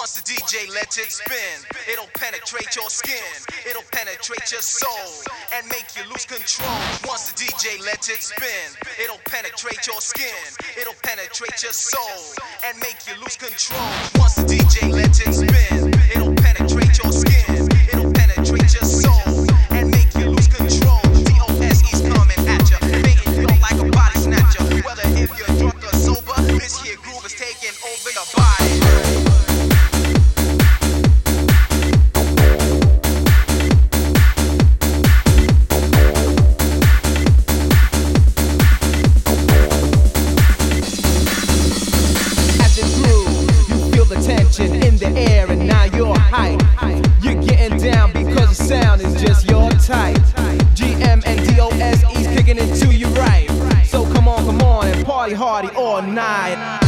Once the DJ lets it spin, it'll penetrate your skin, it'll penetrate your soul, and make you lose control. Once the DJ lets it spin, it'll penetrate your skin, it'll penetrate your soul, and make you lose control. Once the DJ lets it spin, it'll penetrate your skin, it'll penetrate your soul, and make you lose control. DOSE's coming at ya, making you feel like a body snatcher. Whether if you're drunk or sober, this here groove is taking over your body. In the air and now you're hype. You're getting down because the sound is just your type. GM and DOSE's kicking it to you right. So come on and party hardy all night.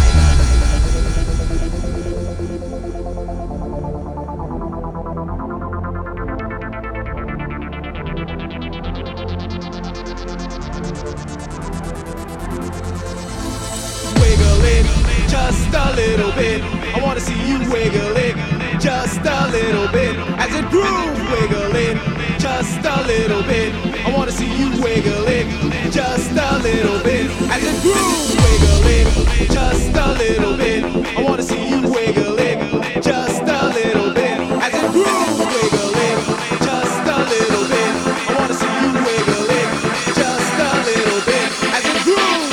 Wiggle it just a little bit. I wanna see you wiggle it just a little bit. As it groove, wiggle it just a little bit. I wanna see you wiggle it just a little bit. As it groove, wiggle it just a little bit. I wanna see you wiggle it just a little bit. As it groove, wiggle it just a little bit. I wanna see you wiggle it just a little bit. As it groove.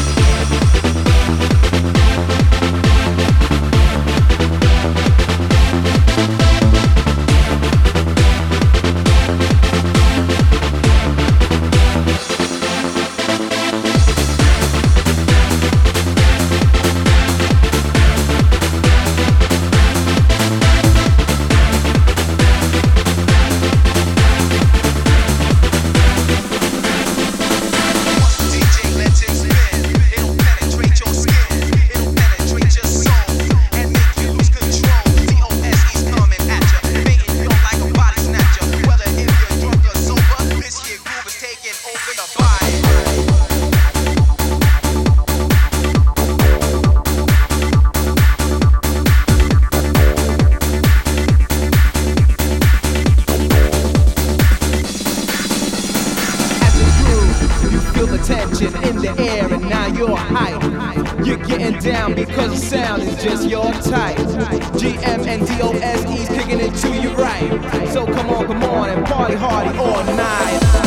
Tension in the air and now you're hype. You're getting down because the sound is just your type. GM and DOSE's kicking it to you right. So come on and party hardy all night.